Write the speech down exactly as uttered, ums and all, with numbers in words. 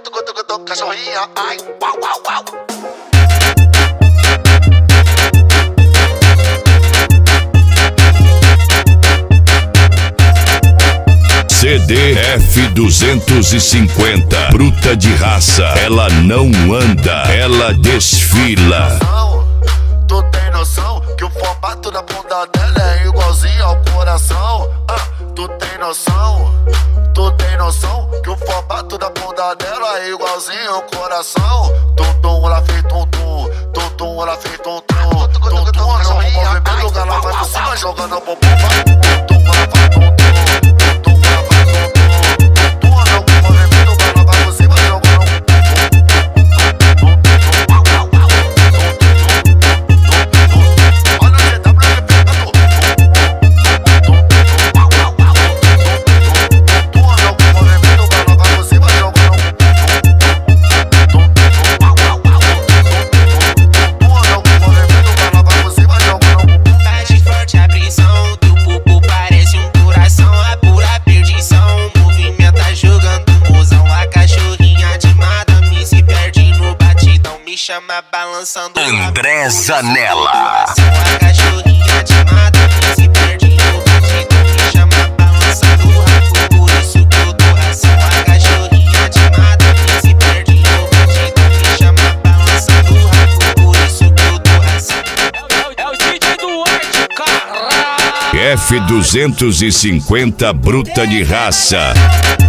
tucu, tucu, tucu, cachorrinha, ai, uau, uau, uau. C D F duzentos e cinquenta, bruta de raça, ela não anda, ela desfila. Tu tem noção que o formato da bunda dela é igualzinho ao coração? Ah, tu tem noção? Tu tem noção que o formato da bunda dela é igualzinho ao coração? Tum tum, ela fez tum tum, tum tum, ela fez tum tum, tum tum, ela no movimento, ela vai por cima jogando o bumbum, vai. Tum tum, ela faz tum tum. Chama balançando André Zanella. A cachorrinha animada que se perde no batidão me chama balançando o rabo, por isso que eu dou ração. A cachorrinha animada que se perde no batidão me chama balançando o rabo, por isso que eu dou ração. É, é, é o D J Duarte, caralho. F duzentos e cinquenta, bruta de raça.